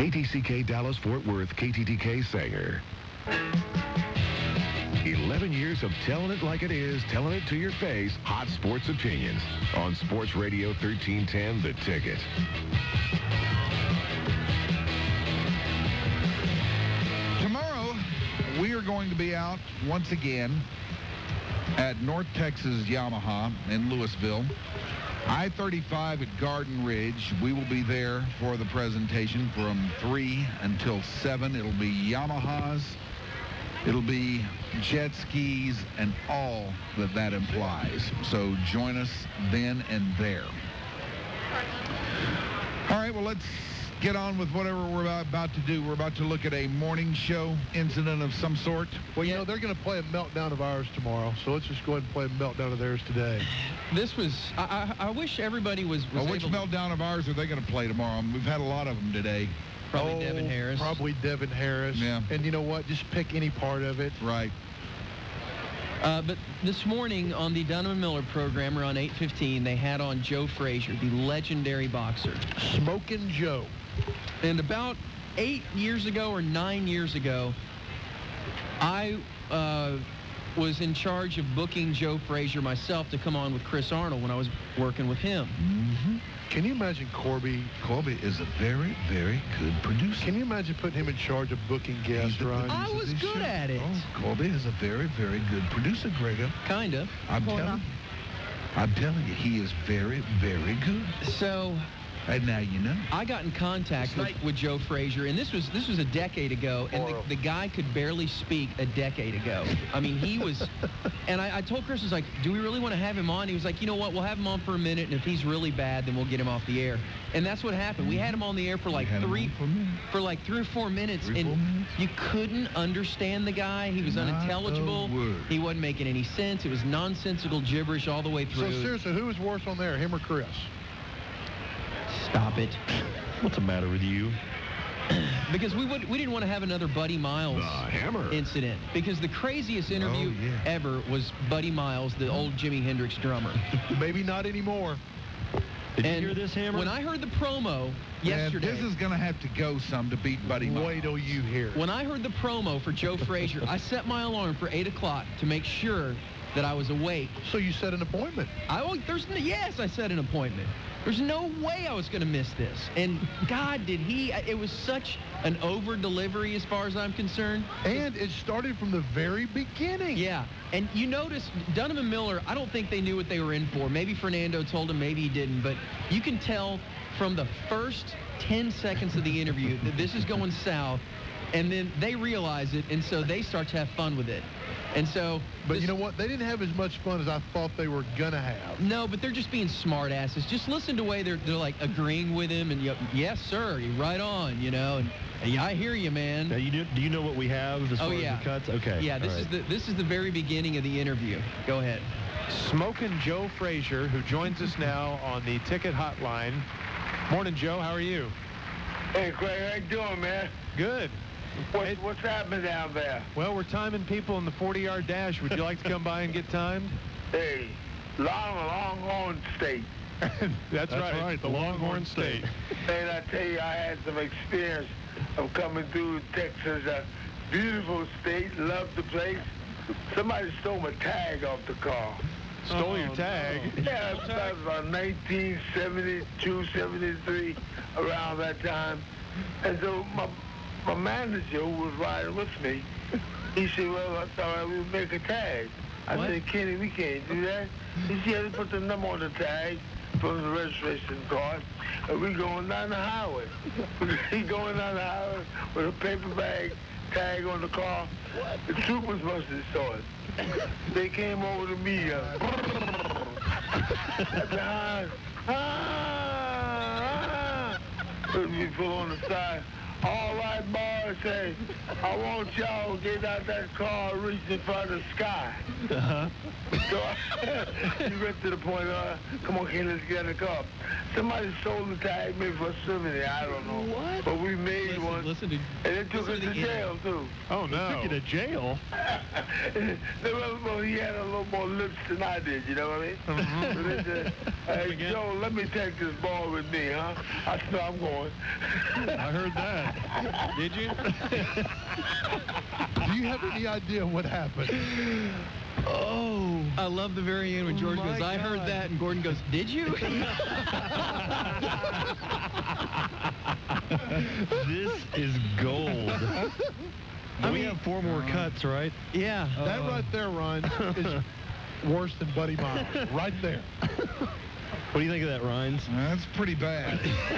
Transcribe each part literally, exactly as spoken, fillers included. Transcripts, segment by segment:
K T C K Dallas-Fort Worth, K T T K Sanger. eleven years of telling it like it is, telling it to your face, hot sports opinions on Sports Radio thirteen ten, The Ticket. Tomorrow, we are going to be out once again at North Texas Yamaha in Louisville. I thirty-five at Garden Ridge. We will be there for the presentation from three until seven. It'll be Yamahas. It'll be jet skis and all that that implies. So join us then and there. All right, well, let's get on with whatever we're about to do. We're about to look at a morning show incident of some sort. Well, you know, they're going to play a meltdown of ours tomorrow, so let's just go ahead and play a meltdown of theirs today. This was, I, I, I wish everybody was, was well, which able meltdown to, of ours are they going to play tomorrow? We've had a lot of them today. Probably oh, Devin Harris. Probably Devin Harris. Yeah. And you know what? Just pick any part of it. Right. Uh, but this morning on the Dunham and Miller program around eight fifteen, they had on Joe Frazier, the legendary boxer. Smokin' Joe. And about eight years ago or nine years ago, I uh, was in charge of booking Joe Frazier myself to come on with Chris Arnold when I was working with him. Mm-hmm. Can you imagine Corby? Corby is a very, very good producer. Can you imagine putting him in charge of booking guests, Ryan? I was good show. at it. Oh, Corby is a very, very good producer, Gregor. Kind of. I'm telling you. I'm telling you, he is very, very good. So... And now you know. I got in contact with, with Joe Frazier, and this was this was a decade ago, and the, the guy could barely speak a decade ago. I mean, he was, and I, I told Chris, I was like, do we really want to have him on? He was like, you know what, we'll have him on for a minute, and if he's really bad, then we'll get him off the air. And that's what happened. We had him on the air for like three, for, for like three or four minutes, three, and four minutes? you couldn't understand the guy. He was Not unintelligible. a word. He wasn't making any sense. It was nonsensical gibberish all the way through. So seriously, who was worse on there, him or Chris? Stop it. What's the matter with you? Because we would we didn't want to have another Buddy Miles The Hammer. incident. Because the craziest interview Oh, yeah. ever was Buddy Miles, the old Jimi Hendrix drummer. Maybe not anymore. Did And you hear this, Hammer? when I heard the promo yesterday, Man, this is going to have to go some to beat Buddy Miles. Wait till you hear it. when I heard the promo for Joe Frazier, I set my alarm for eight o'clock to make sure that I was awake. So you set an appointment. I oh, there's no, yes, I set an appointment. There's no way I was going to miss this. And God, did he, it was such an over delivery as far as I'm concerned. And it started from the very beginning. Yeah, and you notice Dunham and Miller, I don't think they knew what they were in for. Maybe Fernando told him, maybe he didn't. But you can tell from the first ten seconds of the interview that this is going south. And then they realize it, and so they start to have fun with it. And so... But this, you know what? They didn't have as much fun as I thought they were going to have. No, but they're just being smart asses. Just listen to the way they're, they're like agreeing with him. And, you, yes, sir, you're right on, you know. And, and I hear you, man. Now, you do, do you know what we have as Oh, far yeah. as the cuts? Okay. Yeah, this all is right. the this is the very beginning of the interview. Go ahead. Smokin' Joe Frazier, who joins us now on the ticket hotline. Morning, Joe. How are you? Hey, Craig, how you doing, man? Good. What, Hey, what's happening down there? well, we're timing people in the forty-yard dash. Would you like to come by and get timed? Hey, Long, Longhorn State. That's, right. the Longhorn State. And I tell you, I had some experience of coming through Texas. A beautiful state, love the place. Somebody stole my tag off the car. Stole your tag. Yeah, that was about nineteen seventy-two, seventy-three, around that time. And so my my manager who was riding with me, he said, well, I thought we would make a tag. I What? said, Kenny, we can't do that. He said, yeah, put the number on the tag from the registration card, and we going down the highway. He going down the highway with a paper bag tag on the car. The troopers must have saw it. They came over to me. Uh, behind. Ah, ah. We pull on the side. All right, boys, say, I want y'all to get out that car and reach in front of the sky. Uh-huh. So you get to the point, uh, come on, Kenny, let's get in the car. Somebody sold the tag maybe for a souvenir. I don't know. What? But we made Listen, one. listen to, and it took us listen to to the jail, too. Oh, They took you no. to jail. Well, he had a little more lips than I did, you know what I mean? So they said, hey, Joe, let me take this ball with me, huh? I said, I'm going. I heard that. Did you? Do you have any idea what happened? oh. I love the very end when George My goes, I heard God. that, and Gordon goes, did you? This is gold. I we mean- have four more cuts, right? yeah. That right there, Ryan, is worse than Buddy Miles. Right there. What do you think of that, Rhines? That's pretty bad.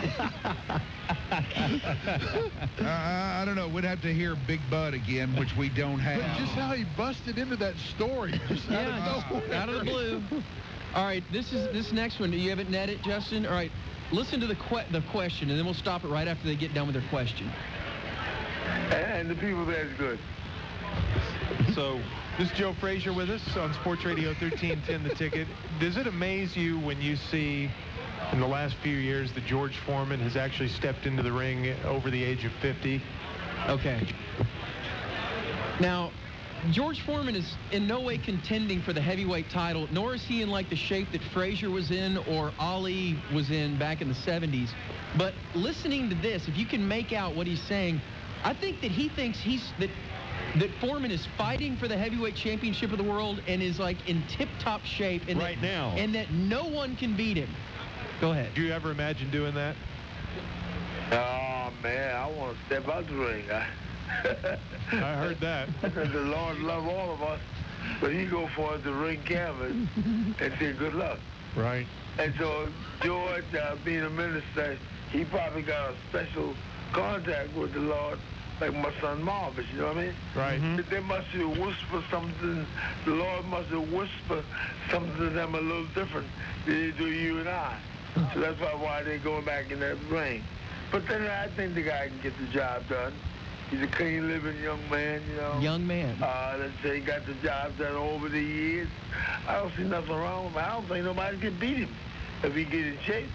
uh, I don't know. We'd have to hear Big Bud again, which we don't have. But just how he busted into that story. Just out Yeah, of nowhere. just out of the blue. All right, this is this next one. Do you have it netted, Justin? All right, listen to the que- the question, and then we'll stop it right after they get done with their question. And the people there is good. So, this is Joe Frazier with us on Sports Radio thirteen ten The Ticket. Does it amaze you when you see in the last few years that George Foreman has actually stepped into the ring over the age of fifty? Okay. Now, George Foreman is in no way contending for the heavyweight title, nor is he in like the shape that Frazier was in or Ali was in back in the seventies. But listening to this, if you can make out what he's saying, I think that he thinks he's that that Foreman is fighting for the heavyweight championship of the world and is like in tip-top shape and Right that, now. and that no one can beat him. Go ahead. Do you ever imagine doing that? Oh, man, I want to step out the ring. I, I heard that. The Lord love all of us, but he go for the ring canvas and say good luck. Right. And so George, uh, being a minister, he probably got a special contact with the Lord, like my son Marvis, you know what I mean? Right. Mm-hmm. They must have whispered something, the Lord must have whispered something to them a little different than they do you and I. So that's why, why they're going back in that ring. But then I think the guy can get the job done. He's a clean living young man, you know. Young man. Uh, let's say he got the job done over the years. I don't see nothing wrong with him. I don't think nobody can beat him if he get in shape.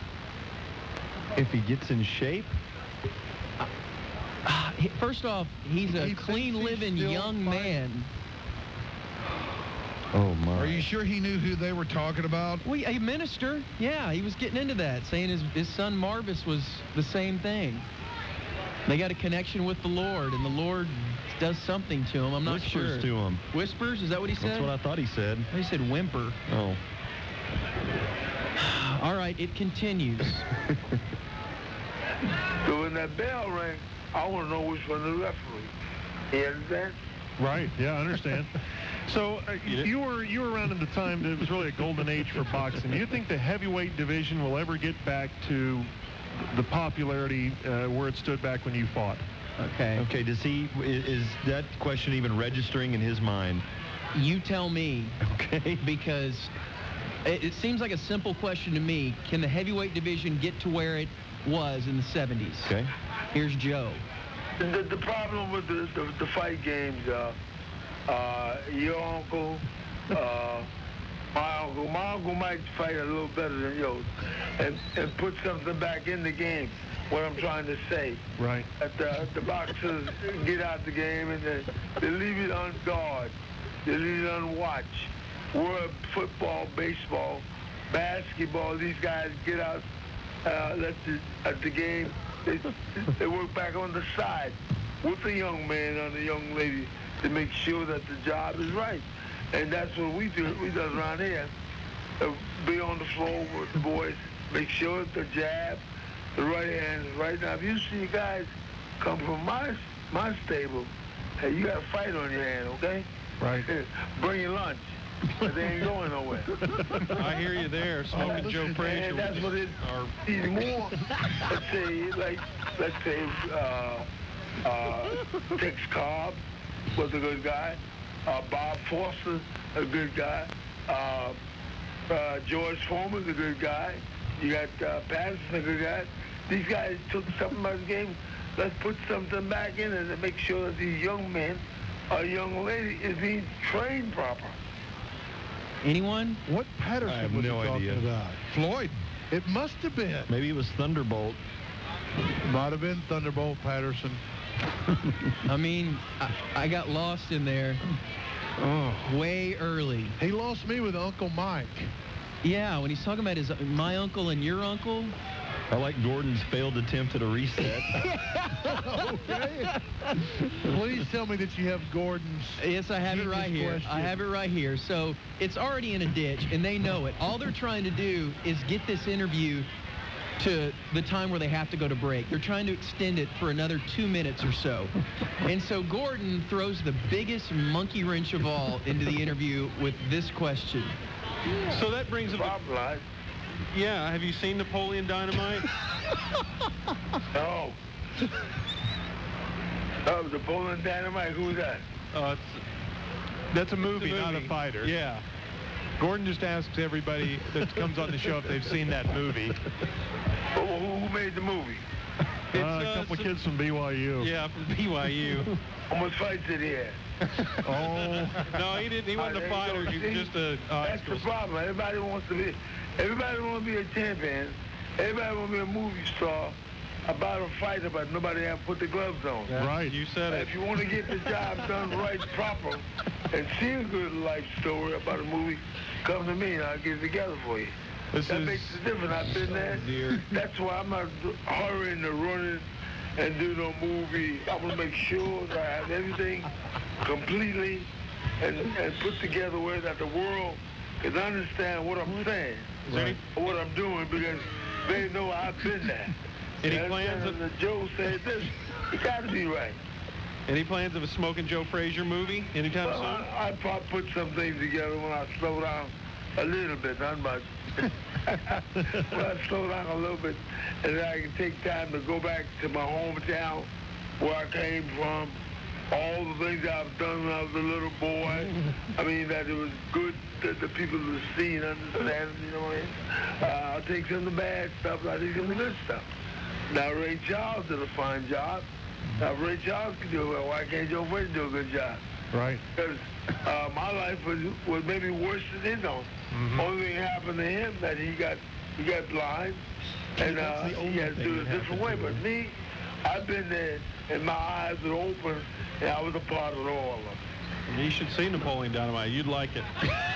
If he gets in shape? Uh, he- First off, he's a He thinks clean he's living still young fighting. man. Oh, my. Are you sure he knew who they were talking about? Well, a minister, yeah, he was getting into that, saying his, his son Marvis was the same thing. They got a connection with the Lord, and the Lord does something to him. I'm not Whispers sure. to him. Whispers? Is that what he said? That's what I thought he said. He said whimper. Oh. All right, it continues. So when that bell rang, I want to know which one the referee. You understand? Right. Yeah, I understand. So uh, Get it? you were you were around at the time that it was really a golden age for boxing. Do you think the heavyweight division will ever get back to the popularity uh, where it stood back when you fought? Okay. Okay, does he, i- is that question even registering in his mind? You tell me, Okay. because it, it seems like a simple question to me. Can the heavyweight division get to where it was in the seventies? Okay. Here's Joe. The, the problem with the, the, the fight games, uh, uh, your uncle, uh, my uncle, my uncle might fight a little better than yours and, and put something back in the game, what I'm trying to say. Right. That the, the boxers get out the game and they, they leave it on guard. They leave it on watch. World football, baseball, basketball, these guys get out uh, let the, at the game. They, they work back on the side with the young man and the young lady to make sure that the job is right. And that's what we do. We do around here. Uh, be on the floor with the boys. Make sure the jab, the right hand is right. Now, if you see guys come from my my stable, hey, you got a fight on your hand, okay? Right. Bring your lunch. But they ain't going nowhere. I hear you there, smoking Joe Frazier. And that's what it Or- is more. Let's say, like, let's say, uh, uh, Tex Cobb was a good guy. Uh, Bob Foster, a good guy. Uh, uh, George Foreman's a good guy. You got uh, Patterson, a good guy. These guys took something out of the game. Let's put something back in it to make sure that these young men or young lady is being trained proper. Anyone? What Patterson I have was no he talking idea. about? Floyd. It must have been. Maybe it was Thunderbolt. Might have been Thunderbolt Patterson. I mean, I, I got lost in there oh, way early. He lost me with Uncle Mike. Yeah, when he's talking about his my uncle and your uncle. I like Gordon's failed attempt at a reset. Okay. Please tell me that you have Gordon's. Yes, I have it right here. Question. I have it right here. So it's already in a ditch, and they know it. All they're trying to do is get this interview to the time where they have to go to break. They're trying to extend it for another two minutes or so. And so Gordon throws the biggest monkey wrench of all into the interview with this question. So that brings up... Spotlight. Yeah, have you seen Napoleon Dynamite? No. Oh, Napoleon Dynamite, who's that? Uh, it's, that's a movie, It's a not movie. a fighter. Yeah. Gordon just asks everybody that comes on the show if they've seen that movie. Who, who made the movie? Uh, a couple of kids from B Y U. Yeah, from B Y U. How much fights did he have? Oh. No, he didn't. He wasn't Uh, a fighter. there you He go. was just a... Uh, That's the problem. Everybody wants to be... Everybody wants to be a champion. Everybody wants to be a movie star about a fighter, but nobody ever put the gloves on. Right. You said it. If you want to get the job done right, proper, and see a good life story about a movie, come to me and I'll get it together for you. This that is makes a difference. I've been so there. dear. That's why I'm not hurrying to run it and do no movie. I want to make sure that I have everything completely and, and put together where that the world can understand what I'm saying, Right. what I'm doing, because they know I've been there. Any You plans understand? of- That Joe said this, you got to be right. Any plans of a Smoking Joe Frazier movie anytime Well, soon? I, I probably put some things together when I slow down a little bit, not much. When I slow down a little bit, and then I can take time to go back to my hometown, where I came from, all the things I've done when I was a little boy. I mean, that it was good that the people to see and understand, you know what I mean? Uh, I'll take some of the bad stuff, I'll take some of the good stuff. Now, Ray Charles did a fine job. Now, if Ray Charles can do it, why can't Joe Frazier do a good job? Right. Because uh, my life was, was maybe worse than his own. Mm-hmm. Only thing happened to him that he got he got blind, and uh, he had to do it a different way. But me, I've been there, and my eyes were open, and I was a part of all of it. You should see Napoleon Dynamite. You'd like it.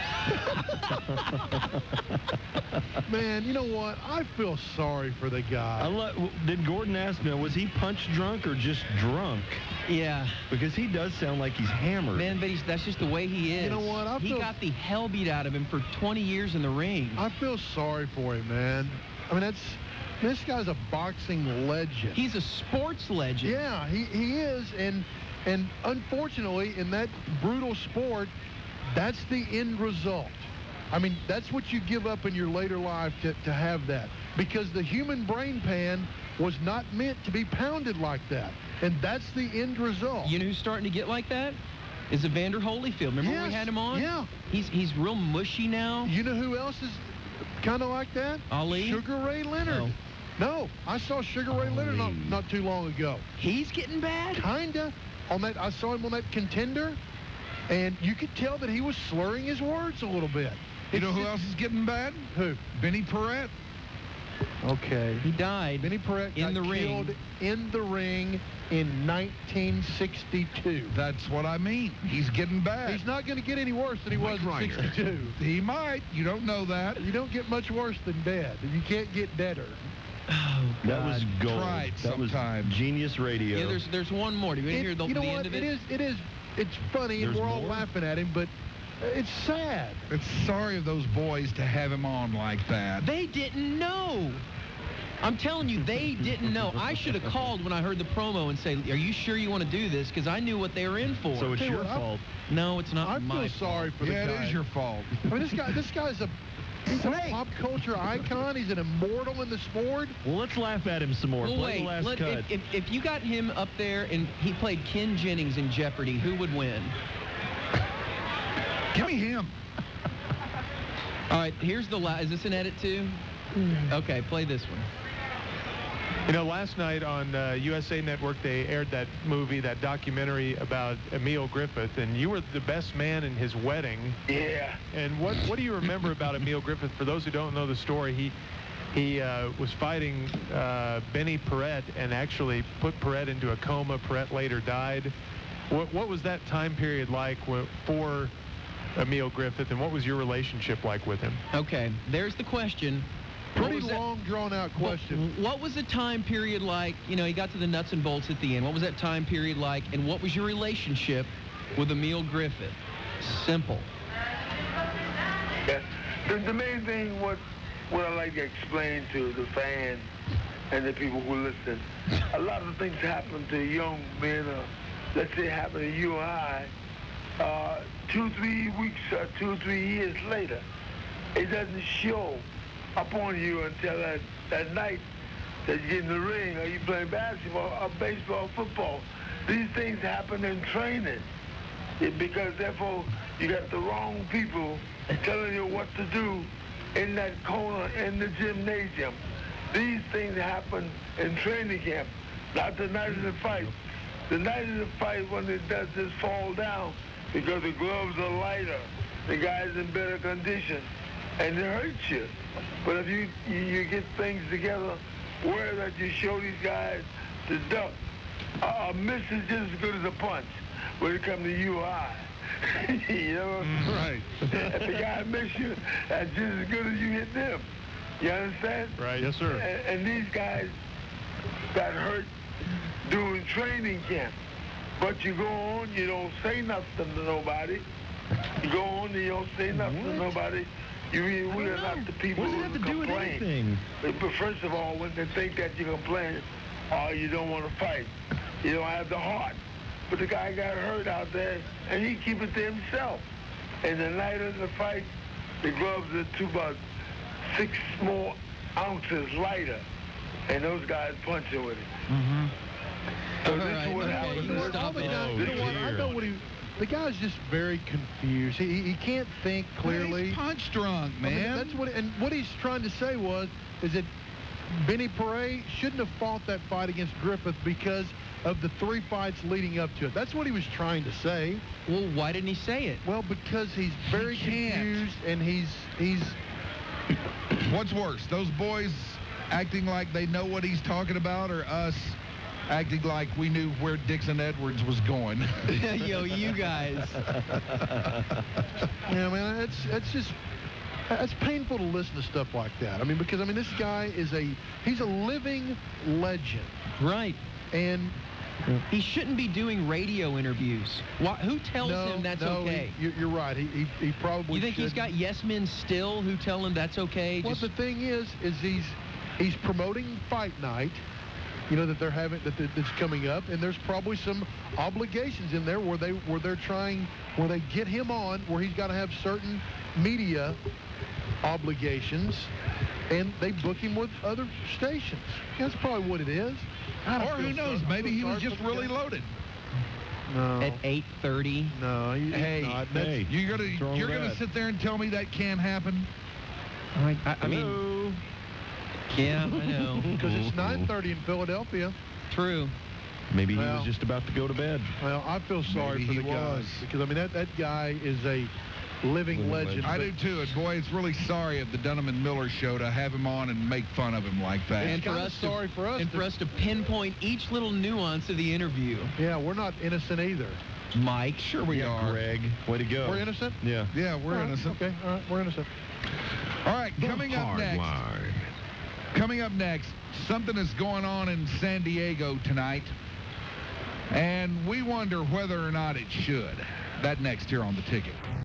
Man, you know what? I feel sorry for the guy. I lo- did Gordon ask me, was he punch drunk or just drunk? Yeah. Because he does sound like he's hammered. Man, but he's, that's just the way he is. You know what? I he feel- got the hell beat out of him for twenty years in the ring. I feel sorry for him, man. I mean, that's this guy's a boxing legend. He's a sports legend. Yeah, he, he is, and and unfortunately, in that brutal sport, that's the end result. I mean, that's what you give up in your later life to, to have that, because the human brain pan was not meant to be pounded like that, and that's the end result. You know who's starting to get like that? Is Evander Holyfield. Remember when we Yes, had him on? yeah. He's he's real mushy now. You know who else is kind of like that? Ali? Sugar Ray Leonard. Oh. No, I saw Sugar Ray Leonard not, not too long ago. He's getting bad? Kinda. On that, I saw him on that Contender, and you could tell that he was slurring his words a little bit. You It's know who just- else is getting bad? Who? Benny Perrette. Okay. He died. Benny Perrette In got the ring. killed in the ring in nineteen sixty-two. That's what I mean. He's getting bad. He's not going to get any worse than he was Mike in Reiner. sixty-two. He might. You don't know that. You don't get much worse than dead. You can't get deader. Oh, That was God. gold. Try it That was sometime. genius radio. Yeah, there's there's one more. Do you want to It- hear the, you know the what? end of It it? is. It is. It's funny, and There's we're all more? laughing at him, but it's sad. It's sorry of those boys to have him on like that. They didn't know. I'm telling you, they didn't know. I should have called when I heard the promo and say, are you sure you want to do this? Because I knew what they were in for. so it's Tell you your what, I'm- fault. No, it's not I my feel sorry for the Yeah, guy. it is your fault. I mean, this guy. This guy's a. He's a pop culture icon. He's an immortal in the sport. Well, let's laugh at him some more. Well, Play wait. the last Let, cut. if, if, if you got him up there and he played Ken Jennings in Jeopardy, who would win? Give me him. All right, here's the last. Is this an edit too? Okay, play this one. You know, last night on uh, U S A Network, they aired that movie, that documentary about Emil Griffith, and you were the best man in his wedding. Yeah. And what what do you remember about Emil Griffith? For those who don't know the story, he he uh, was fighting uh, Benny Paret and actually put Paret into a coma. Paret later died. What, what was that time period like for Emil Griffith, and what was your relationship like with him? Okay, there's the question. Pretty long, drawn-out question. What, what was the time period like? You know, he got to the nuts and bolts at the end. What was that time period like, and what was your relationship with Emil Griffith? Simple. Yeah. The, the main thing, what, what I like to explain to the fans and the people who listen, a lot of things happen to young men, uh, let's say happen to you and I, uh, two, three weeks, or two, three years later. It doesn't show upon you until that, that night that you get in the ring, or you play basketball, or baseball, or football. These things happen in training. It, because therefore you got the wrong people telling you what to do in that corner in the gymnasium. These things happen in training camp, not the night of the fight. The night of the fight, when it does just fall down because the gloves are lighter, the guy's in better condition, and it hurts you. But if you, you, you get things together where that you show these guys to duck, a, a miss is just as good as a punch when it comes to you or I. You know? Right. If the guy miss you, that's just as good as you hit them. You understand? Right. Yes, sir. And, and these guys got hurt during training camp. But you go on, you don't say nothing to nobody. You go on, you don't say nothing What? to nobody. You, we are not the people What does who it have to do with complain. anything? But first of all, when they think that you complain, oh, you don't want to fight. You don't have the heart. But the guy got hurt out there, and he keep it to himself. And the night of the fight, the gloves are two about six more ounces lighter, and those guys punching with it. Mm-hmm. So All this right, is what okay, happens. you can This- stop the it. guy, Oh, you know what? I dear. know what he. The guy's just very confused. He, he can't think clearly. He's punch drunk, I mean, man. that's what. And what he's trying to say was, is that Benny Paret shouldn't have fought that fight against Griffith because of the three fights leading up to it. That's what he was trying to say. Well, why didn't he say it? Well, because he's very He can't. confused and he's he's. What's worse, those boys acting like they know what he's talking about, or us acting like we knew where Dixon Edwards was going? Yo, you guys. Yeah, man, that's that's just that's painful to listen to stuff like that. I mean, because I mean, this guy is a he's a living legend, Right. and He shouldn't be doing radio interviews. Why, who tells no, him that's no, okay? He, you're, you're right. He he, he probably. You think he's shouldn't. got yes men still who tell him that's okay? Well, Just- the thing is, is he's he's promoting fight night. You know that they're having that that- that's coming up, and there's probably some obligations in there where they where they're trying where they get him on where he's got to have certain media obligations, and they book him with other stations. That's probably what it is. I don't Or feel who knows, sorry- I maybe feel he was sorry just for the really guy. loaded. No, at eight thirty. no, he, he's Hey, not. That's- hey. You're gonna What's wrong you're with gonna that? sit there and tell me that can't happen? I, I mean, Hello? yeah, I know. Because it's nine thirty in Philadelphia. True. Maybe he Well. was just about to go to bed. Well, I feel sorry Maybe for he the guy was. because I mean that that guy is a living Living legend. legend. I but do too, and boy, it's really sorry of the Dunham and Miller show to have him on and make fun of him like that. And And for kinda us, sorry to, for us and to- for us to pinpoint each little nuance of the interview. Yeah, we're not innocent either. Mike. Sure we yeah, are. Greg. Way to go. We're innocent. Yeah. Yeah, we're All right, innocent. Okay, all right, we're innocent. All right, coming up Hard next. line. Coming up next, something is going on in San Diego tonight, and we wonder whether or not it should. That next here on The Ticket.